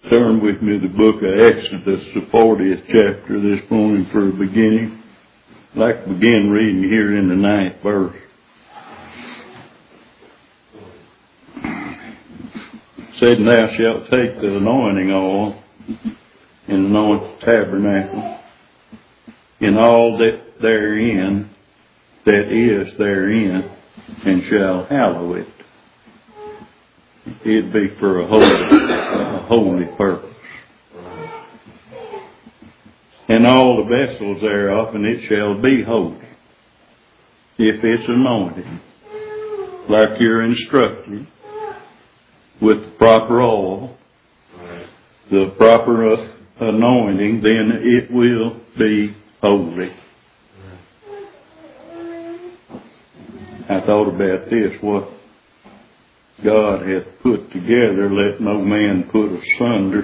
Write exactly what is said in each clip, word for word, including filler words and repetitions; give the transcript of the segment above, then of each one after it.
Turn with me to the book of Exodus, the fortieth chapter this morning for a beginning. I'd like to begin reading here in the ninth verse. It said, "And thou shalt take the anointing oil and anoint the tabernacle, in all that therein, that is therein, and shall hallow it." It'd be for a holy, a holy purpose. "And all the vessels thereof, and it shall be holy, if it's anointed, like you're instructed, with the proper oil, the proper anointing, then it will be holy." I thought about this, what God hath put together, let no man put asunder.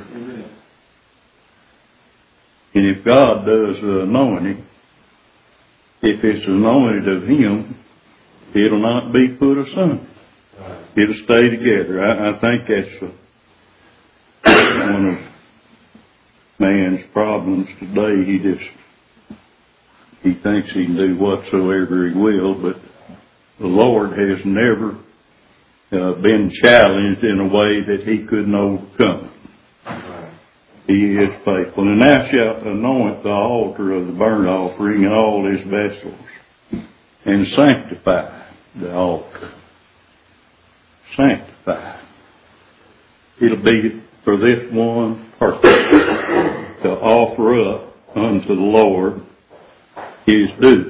And if God does the anointing, if it's anointed of Him, it'll not be put asunder. It'll stay together. I, I think that's a, one of man's problems today. He just, he thinks he can do whatsoever he will, but the Lord has never Uh, been challenged in a way that he couldn't overcome. Right. He is faithful. "And thou shalt anoint the altar of the burnt offering and all his vessels, and sanctify the altar." Sanctify. It'll be for this one purpose, to offer up unto the Lord his due.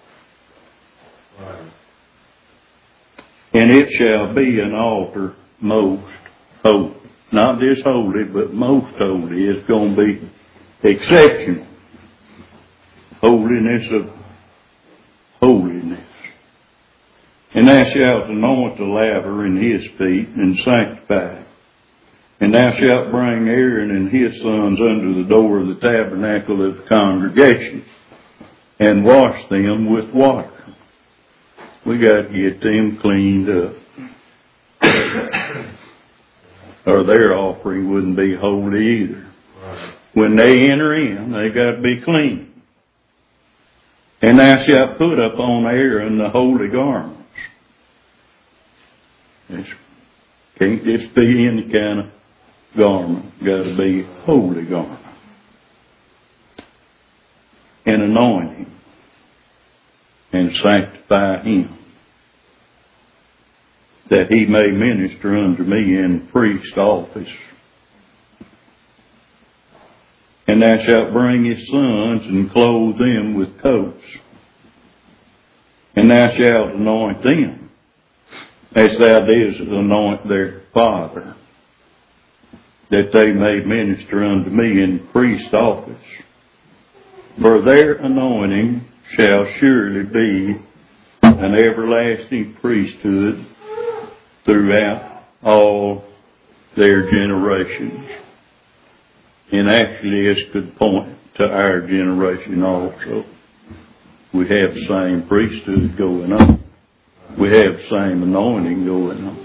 "And it shall be an altar most holy." Not just holy, but most holy. It's going to be exceptional. Holiness of holiness. "And thou shalt anoint the laver in his feet, and sanctify. And thou shalt bring Aaron and his sons under the door of the tabernacle of the congregation, and wash them with water." We got to get them cleaned up, or their offering wouldn't be holy either. Right. When they enter in, they got to be clean. "And thou shalt put upon Aaron the holy garments." It can't just be any kind of garment. Got to be holy garment. "And anoint him, and sanctify him, that he may minister unto me in priest office. And thou shalt bring his sons, and clothe them with coats. And thou shalt anoint them, as thou didst anoint their father, that they may minister unto me in priest office. For their anointing shall surely be an everlasting priesthood throughout all their generations." And actually this could point to our generation also. We have the same priesthood going on. We have the same anointing going on.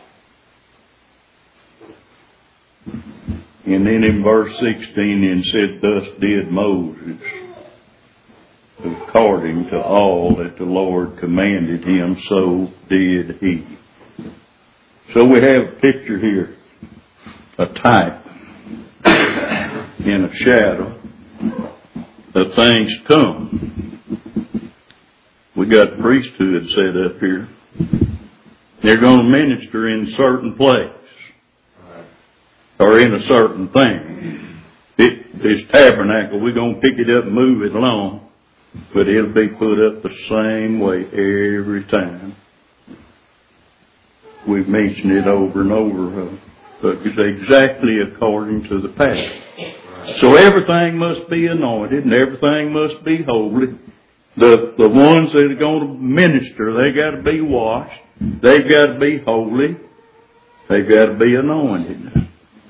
And then in verse sixteen it said, "Thus did Moses, according to all that the Lord commanded him, so did he." So we have a picture here, a type and a shadow of things to come. We got priesthood set up here. They're going to minister in a certain place, or in a certain thing. It, this tabernacle, we're going to pick it up and move it along, but it'll be put up the same way every time. We've mentioned it over and over, uh, but it's exactly according to the pattern. So everything must be anointed, and everything must be holy. The the ones that are going to minister, they got to be washed. They've got to be holy. They've got to be anointed.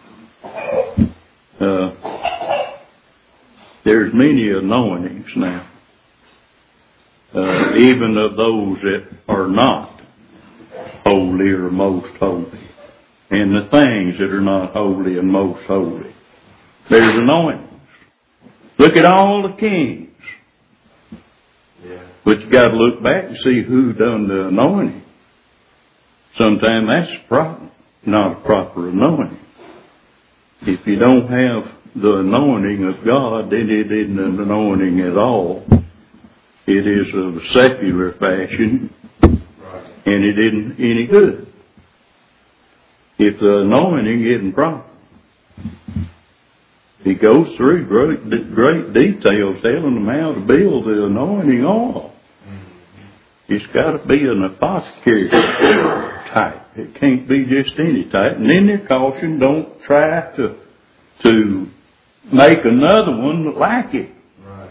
Uh, there's many anointings now, uh, even of those that are not holy or most holy. and the things that are not holy and most holy. There's anointings. Look at all the kings. Yeah. But you got to look back and see who done the anointing. Sometimes that's a problem, not a proper anointing. If you don't have the anointing of God, then it isn't an anointing at all. It is of a secular fashion, and it isn't any good. If the anointing isn't proper. He goes through great, great details telling them how to build the anointing oil. It's got to be an apothecary type. It can't be just any type. And then they're cautioned, don't try to to make another one like it. Right.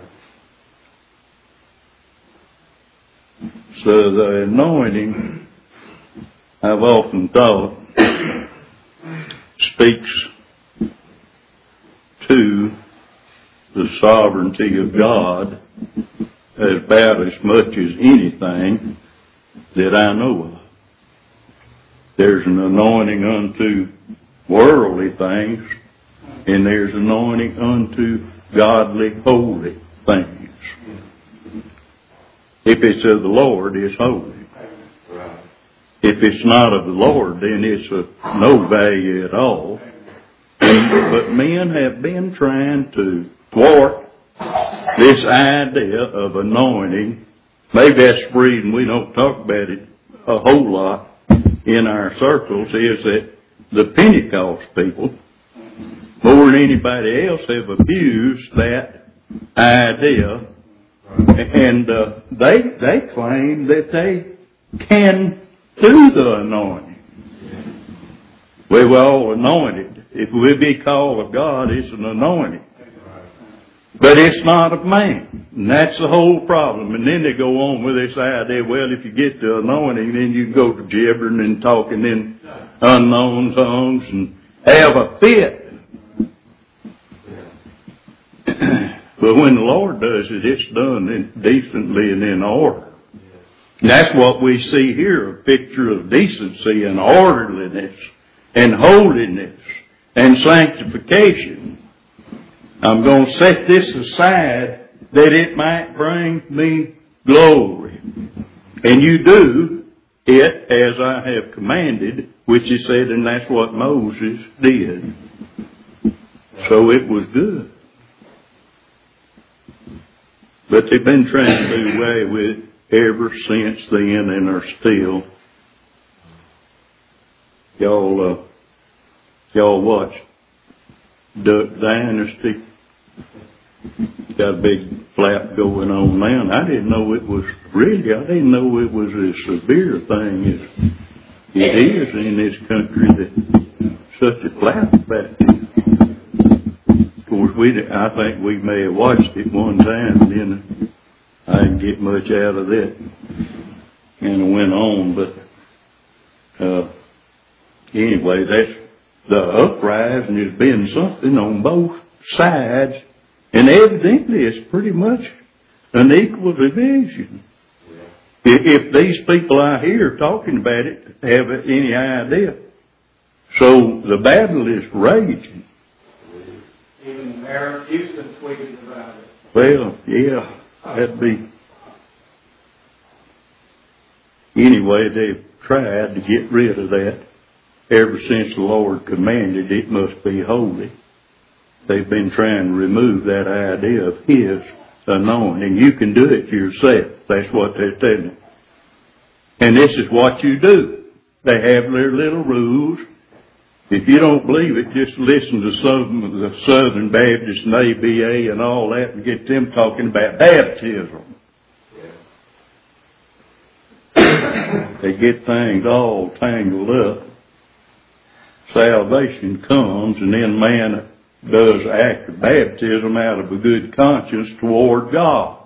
So the anointing, I've often thought, speaks to the sovereignty of God about as much as anything that I know of. There's an anointing unto worldly things, and there's anointing unto godly, holy things. If it's of the Lord, it's holy. If it's not of the Lord, then it's of no value at all. But men have been trying to thwart this idea of anointing. Maybe that's the reason we don't talk about it a whole lot in our circles, is that the Pentecost people, more than anybody else, have abused that idea, and uh, they they claim that they can do the anointing. We were all anointed. If we be called of God, it's an anointing. But it's not of man. And that's the whole problem. And then they go on with this idea, well, if you get the anointing, then you can go to gibbering and talking in unknown tongues and have a fit. But when the Lord does it, it's done decently and in order. And that's what we see here, a picture of decency and orderliness and holiness and sanctification. I'm going to set this aside that it might bring me glory. And you do it as I have commanded, which he said, and that's what Moses did. So it was good. But they've been trying to do away with it ever since then, and are still. Y'all, uh, y'all watch Duck Dynasty. Got a big flap going on now, and I didn't know it was really, I didn't know it was as severe a thing as it is in this country, that such a flap about this. Of course, we, I think we may have watched it one time, and then I didn't get much out of that, and it went on, but uh, anyway, that's the uprising has been something on both sides, and evidently it's pretty much an equal division. Yeah. If these people out here talking about it have any idea. So the battle is raging. Even the mayor of Houston tweeted about it. Well, yeah, that'd be. Anyway, they've tried to get rid of that. Ever since the Lord commanded it must be holy, they've been trying to remove that idea of His anointing. You can do it yourself. That's what they're telling you. And this is what you do. They have their little rules. If you don't believe it, just listen to some of the Southern Baptists and A B A and all that, and get them talking about baptism. They get things all tangled up. Salvation comes, and then man does act of baptism out of a good conscience toward God.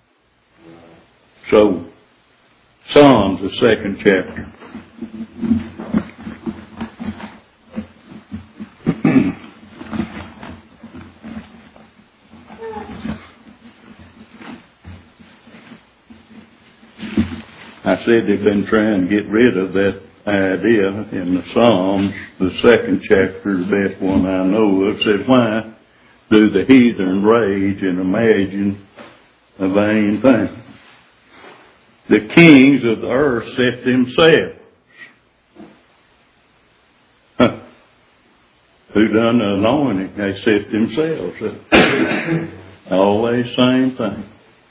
So, Psalms, the second chapter. I said they've been trying to get rid of that idea in the Psalms, the second chapter, the best one I know of, said, why do the heathen rage and imagine a vain thing? The kings of the earth set themselves. Huh. Who done the anointing? They set themselves up. Always same thing.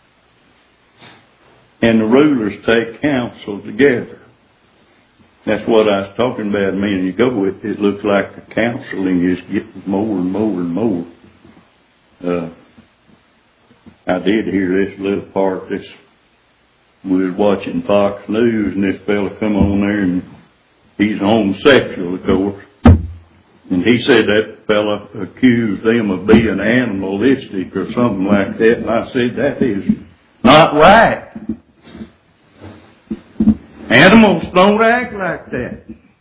And the rulers take counsel together. That's what I was talking about a minute ago. It, it looks like the counseling is getting more and more and more. Uh, I did hear this little part. This we was watching Fox News, and this fella come on there, and he's homosexual, of course. And he said that fella accused them of being animalistic or something like that. And I said, that is not right. Animals don't act like that.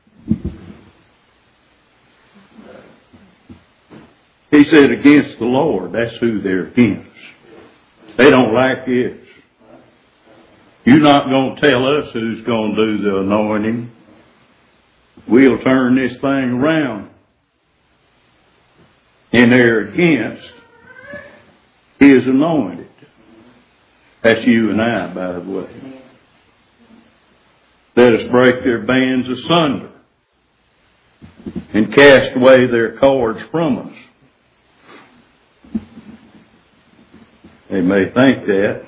He said against the Lord, that's who they're against. They don't like this. You're not going to tell us who's going to do the anointing. We'll turn this thing around. And they're against His anointed. That's you and I, by the way. Let us break their bands asunder and cast away their cords from us. They may think that,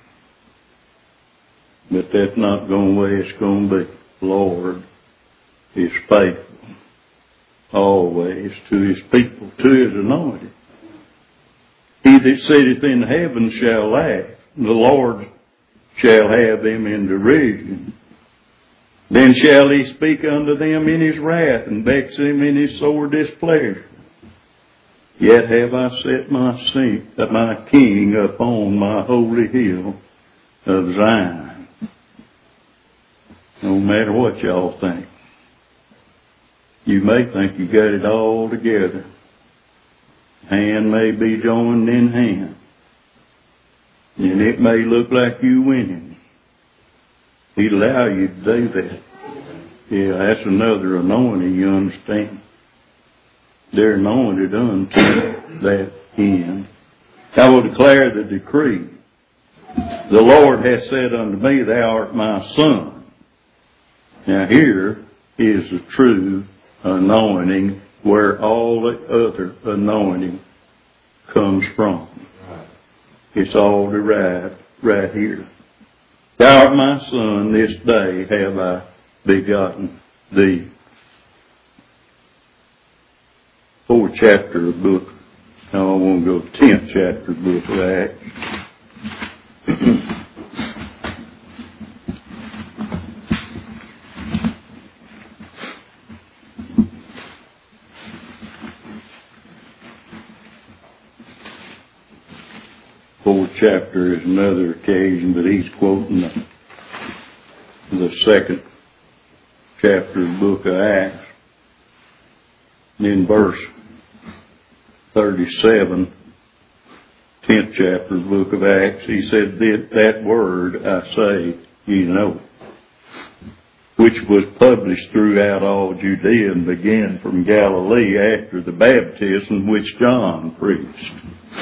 but that's not going the way it's going to be. The Lord is faithful always to His people, to His anointed. He that sitteth in heaven shall laugh. The Lord shall have them in derision. Then shall He speak unto them in His wrath, and vex them in His sore displeasure. Yet have I set my, sing, my King upon my holy hill of Zion. No matter what y'all think. You may think you got it all together. Hand may be joined in hand. And it may look like you winning. He'd allow you to do that. Yeah, that's another anointing, you understand. They're anointed unto that end. I will declare the decree. The Lord hath said unto me, Thou art my son. Now here is the true anointing where all the other anointing comes from. It's all derived right here. Thou art my son, this day have I begotten thee. Fourth chapter of the book. Now I want to go to tenth chapter of the book of Acts. Fourth chapter is another occasion, but he's quoting the, the second chapter of the book of Acts. And in verse thirty-seven, tenth chapter of the book of Acts, he said, That word I say, ye know, which was published throughout all Judea and began from Galilee after the baptism which John preached.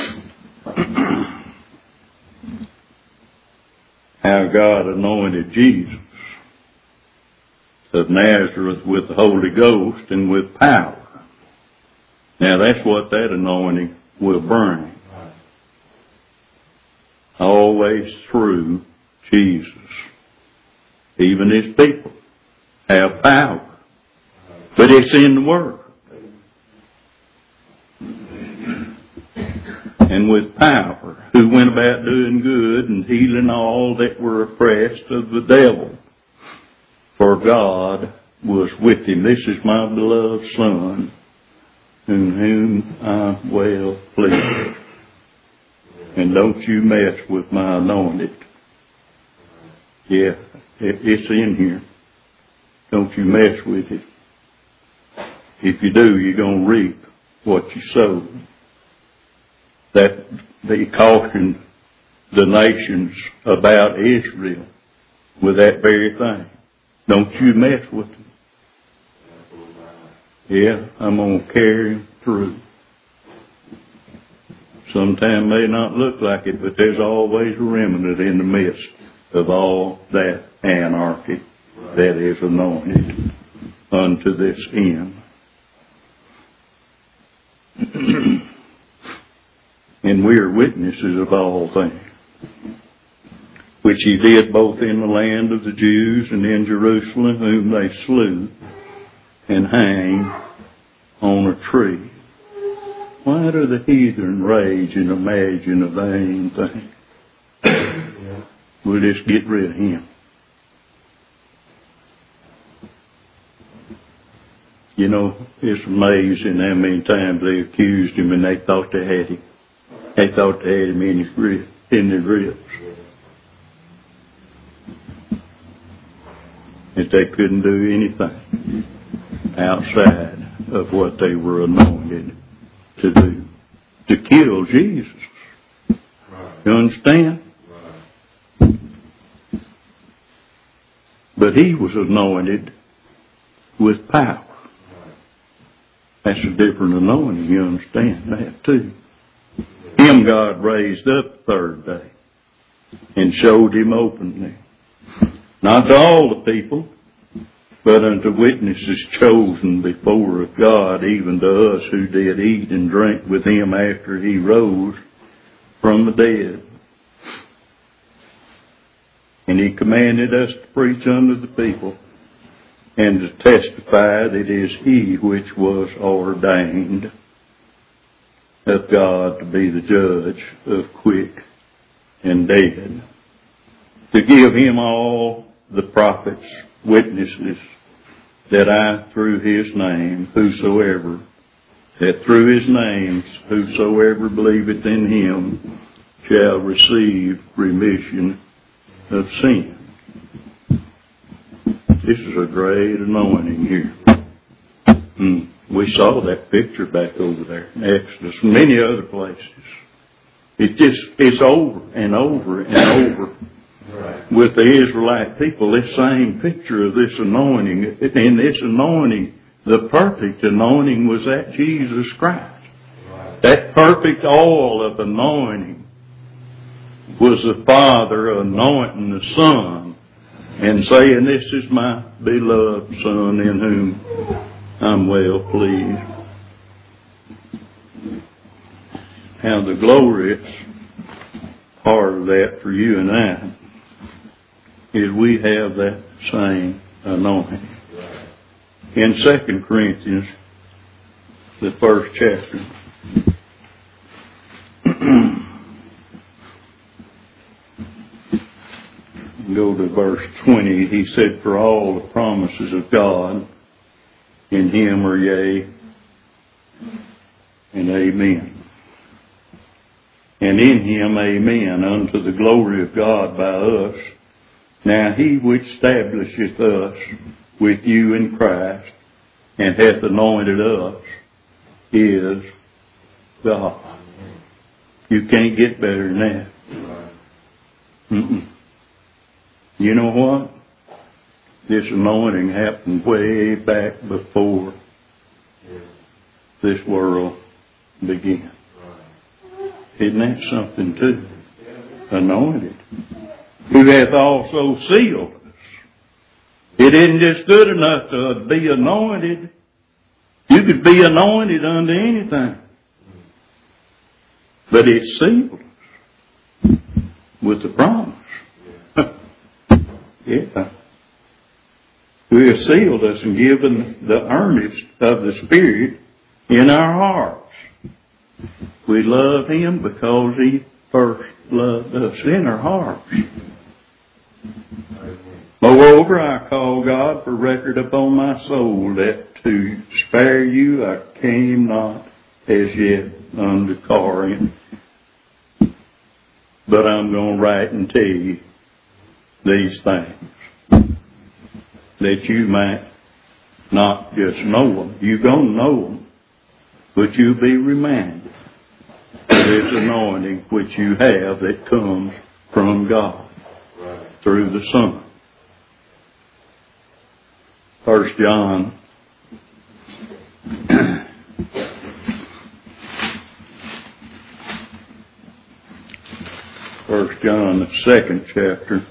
How God anointed Jesus of Nazareth with the Holy Ghost and with power. Now that's what that anointing will bring. Always through Jesus. Even His people have power. But it's in the Word. And with power, who went about doing good and healing all that were oppressed of the devil. For God was with him. This is my beloved Son, in whom I well pleased. And don't you mess with my anointed. Yeah, it, it's in here. Don't you mess with it. If you do, you're going to reap what you sow. That they cautioned the nations about Israel with that very thing. Don't you mess with them. Yeah, I'm going to carry him through. Sometimes may not look like it, but there's always a remnant in the midst of all that anarchy that is anointed unto this end. And we are witnesses of all things, which he did both in the land of the Jews and in Jerusalem, whom they slew and hanged on a tree. Why do the heathen rage and imagine a vain thing? Yeah. We'll just get rid of him. You know, it's amazing how many times they accused him and they thought they had him. They thought they had him in his grip, in their grips. That they couldn't do anything outside of what they were anointed to do. To kill Jesus. Right. You understand? Right. But he was anointed with power. Right. That's a different anointing. You understand that too. Him God raised up the third day and showed him openly. Not to all the people, but unto witnesses chosen before of God, even to us who did eat and drink with him after he rose from the dead. And he commanded us to preach unto the people and to testify that it is he which was ordained of God to be the judge of quick and dead, to give him all the prophets witnesses that I through his name, whosoever, that through his name, whosoever believeth in him, shall receive remission of sin. This is a great anointing here. Mm. We saw that picture back over there in Exodus and many other places. It just, it's over and over and over. Right. With the Israelite people, this same picture of this anointing, and this anointing, the perfect anointing was that Jesus Christ. Right. That perfect oil of anointing was the Father anointing the Son and saying, this is my beloved Son in whom I'm well pleased. Now the glorious part of that for you and I is we have that same anointing. In Second Corinthians, the first chapter, go to verse twenty, he said, for all the promises of God in him are yea and amen. And in him amen unto the glory of God by us. Now he which establisheth us with you in Christ and hath anointed us is God. You can't get better than that. Mm-mm. You know what? This anointing happened way back before this world began. Isn't that something too? Anointed. Who hath also sealed us. It isn't just good enough to be anointed. You could be anointed unto anything. But it sealed us with the promise. Yeah. Who has sealed us and given the earnest of the Spirit in our hearts. We love him because he first loved us in our hearts. Moreover, I call God for record upon my soul that to spare you I came not as yet unto Corinth. But I'm going to write and tell you these things, that you might not just know them. You're going to know them, but you'll be reminded of this anointing which you have that comes from God through the Son. First John First John, the second chapter.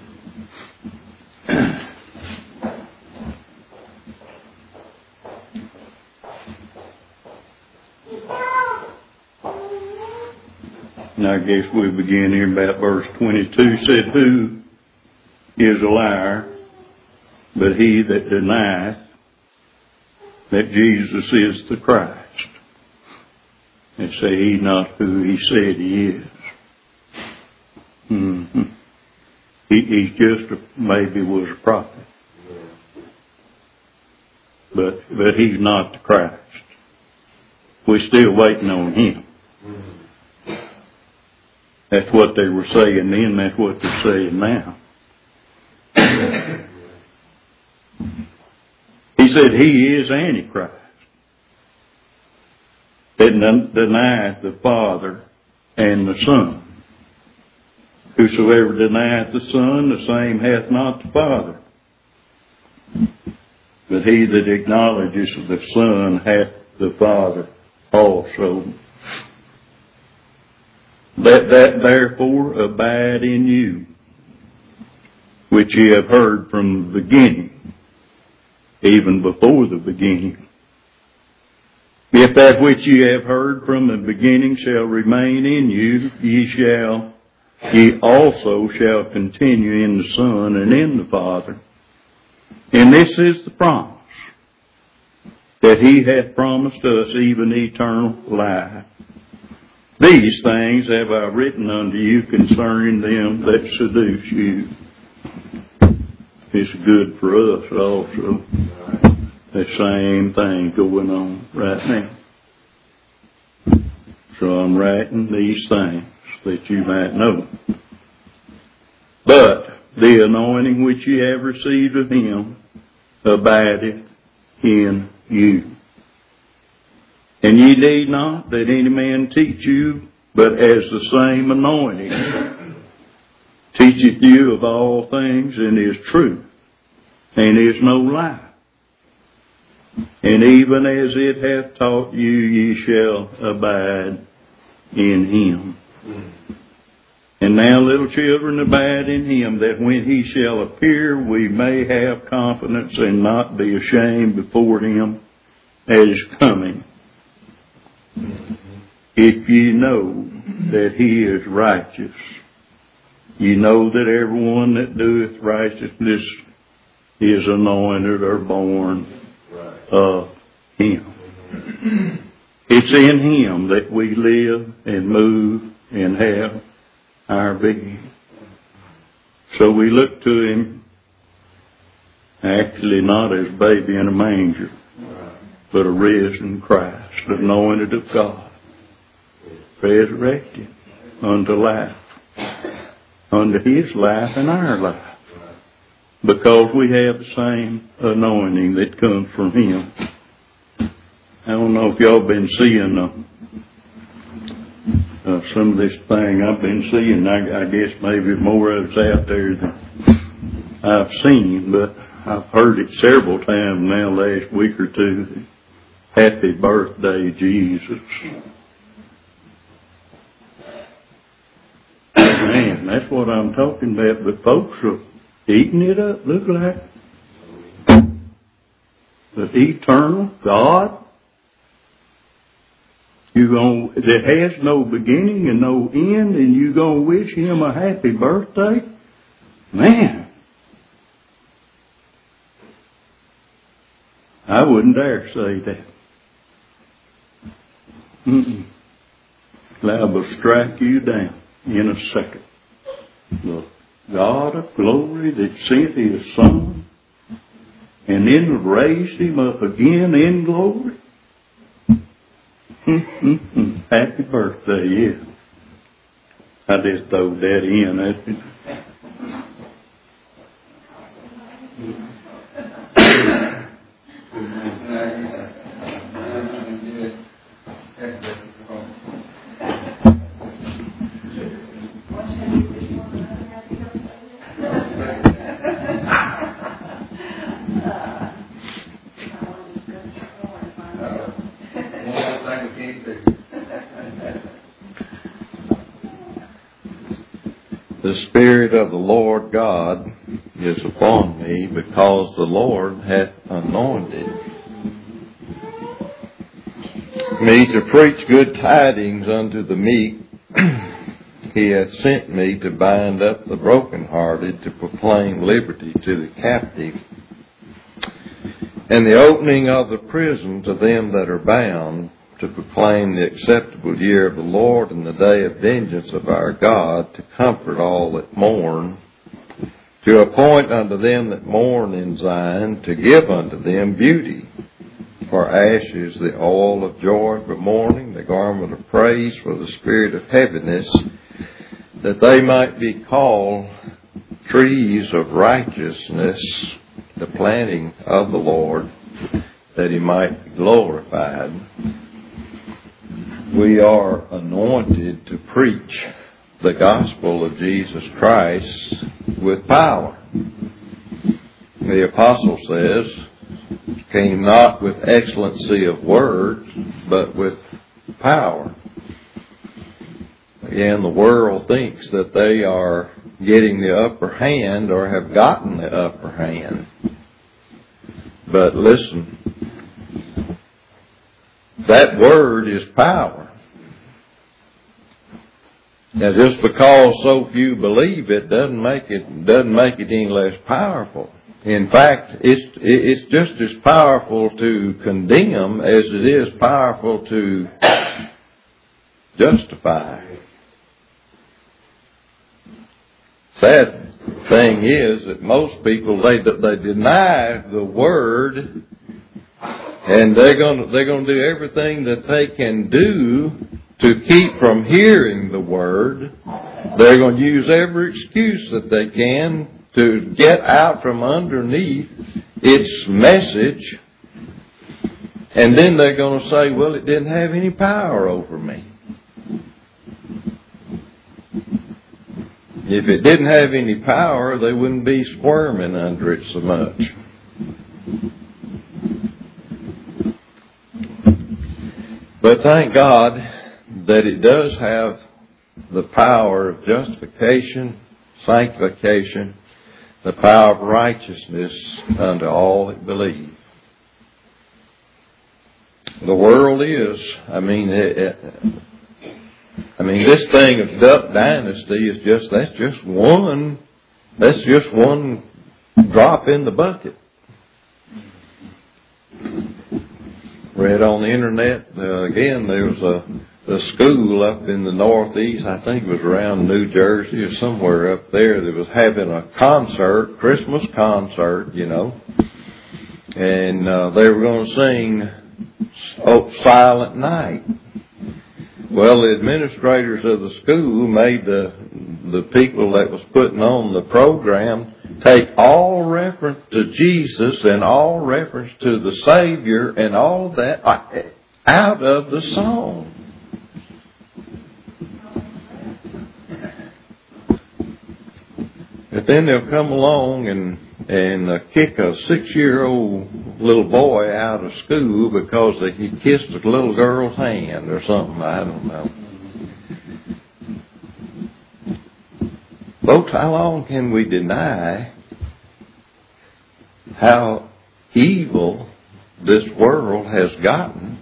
And I guess we begin here about verse twenty-two. Said, who is a liar, but he that denieth that Jesus is the Christ, and say he not who he said he is. Mm-hmm. He, he just a, maybe was a prophet, but but he's not the Christ. We're still waiting on him. That's what they were saying then. That's what they're saying now. He said he is Antichrist, that denieth the Father and the Son. Whosoever denieth the Son, the same hath not the Father. But he that acknowledges the Son hath the Father also. Let that therefore abide in you, which ye have heard from the beginning, even before the beginning. If that which ye have heard from the beginning shall remain in you, ye shall Ye also shall continue in the Son and in the Father. And this is the promise, that he hath promised us even eternal life. These things have I written unto you concerning them that seduce you. It's good for us also. The same thing going on right now. So I'm writing these things that you might know. But the anointing which ye have received of him abideth in you. And ye need not that any man teach you, but as the same anointing teacheth you of all things, and is truth, and is no lie. And even as it hath taught you, ye shall abide in him. And now, little children, abide in him, that when he shall appear, we may have confidence and not be ashamed before him at his coming. If ye know that he is righteous, ye know that everyone that doeth righteousness is anointed or born of him. It's in him that we live and move and have our being. So we look to him actually not as baby in a manger, but a risen Christ, anointed of God, resurrected unto life, unto his life and our life, because we have the same anointing that comes from him. I don't know if y'all been seeing uh, uh, some of this thing I've been seeing. I, I guess maybe more of it's out there than I've seen, but I've heard it several times now last week or two. Happy birthday, Jesus. Man, that's what I'm talking about. But folks are eating it up, look like. The eternal God, you gonna, that has no beginning and no end, and you gonna wish him a happy birthday? Man, I wouldn't dare say that. Mm-mm. Liable to strike you down in a second. The God of glory that sent his Son and then raised him up again in glory. Mm-hmm. Happy birthday, yeah. I just throw that in. That's The Spirit of the Lord God is upon me, because the Lord hath anointed me to preach good tidings unto the meek. He hath sent me to bind up the brokenhearted, to proclaim liberty to the captive, and the opening of the prison to them that are bound, to proclaim the acceptable year of the Lord and the day of vengeance of our God, to comfort all that mourn, to appoint unto them that mourn in Zion, to give unto them beauty for ashes, the oil of joy for mourning, the garment of praise for the spirit of heaviness, that they might be called trees of righteousness, the planting of the Lord, that He might be glorified. We are anointed to preach the gospel of Jesus Christ with power. The apostle says, came not with excellency of words, but with power. Again, the world thinks that they are getting the upper hand or have gotten the upper hand. But listen, that word is power. Now, just because so few believe it doesn't make it doesn't make it any less powerful. In fact, it's it's just as powerful to condemn as it is powerful to justify. Sad thing is that most people they they deny the word, and they're gonna they're gonna do everything that they can do to keep from hearing the word. They're going to use every excuse that they can to get out from underneath its message, and then they're going to say, well, it didn't have any power over me. If it didn't have any power, they wouldn't be squirming under it so much. But thank God that it does have the power of justification, sanctification, the power of righteousness unto all that believe. The world is, I mean, it, it, I mean, this thing of Duck Dynasty is just, that's just one, that's just one drop in the bucket. Read on the internet, uh, again, there was a, a school up in the Northeast, I think it was around New Jersey or somewhere up there, that was having a concert, Christmas concert, you know, and uh, they were going to sing Oh, Silent Night. Well, the administrators of the school made the the people that was putting on the program take all reference to Jesus and all reference to the Savior and all that out of the song. But then they'll come along and and uh, kick a six-year-old little boy out of school because he kissed a little girl's hand or something. I don't know. Folks, how long can we deny how evil this world has gotten?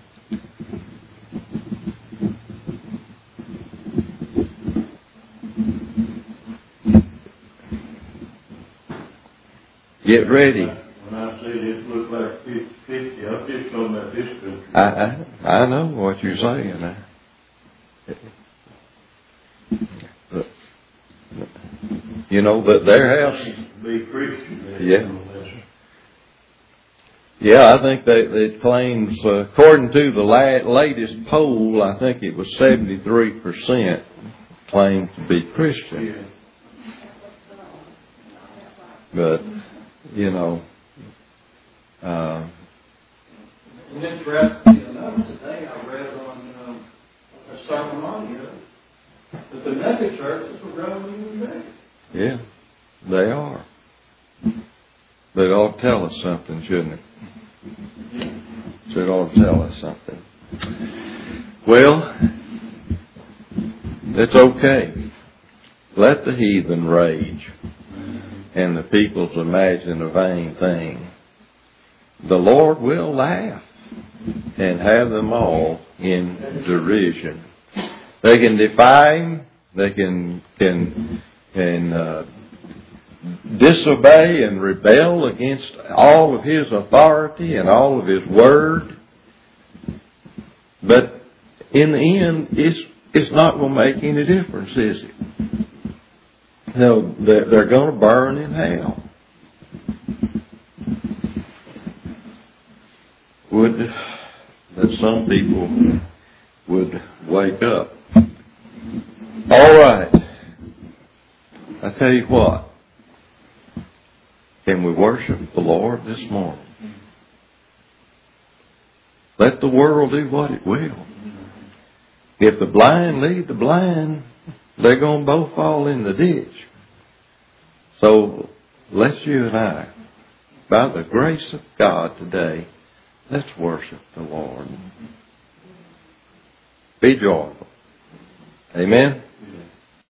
Get ready. When I say this look like fifty fifty, I'm just talking about this country. I, I, I know what you're saying now. But, you know, but their house... Be Christian. Yeah. Yeah, I think that it claims, uh, according to the la- latest poll, I think it was seventy-three percent claimed to be Christian. Yeah. But... You know, uh, And interestingly enough, today I read on um, a sermon on here that the mega churches were growing even bigger. yeah, they are. But it ought to tell us something, shouldn't it? So it ought to tell us something. Well, it's okay. let the heathen rage, and the peoples imagine a vain thing. The Lord will laugh and have them all in derision. They can defy Him. They can can can uh, disobey and rebel against all of His authority and all of His word. But in the end, it's it's not going to make any difference, is it? No, they're, they're going to burn in hell. Would that some people would wake up. All right. I tell you what. Can we worship the Lord this morning? Let the world do what it will. If the blind lead the blind, they're going to both fall in the ditch. So let's you and I, by the grace of God today, let's worship the Lord. Be joyful. Amen.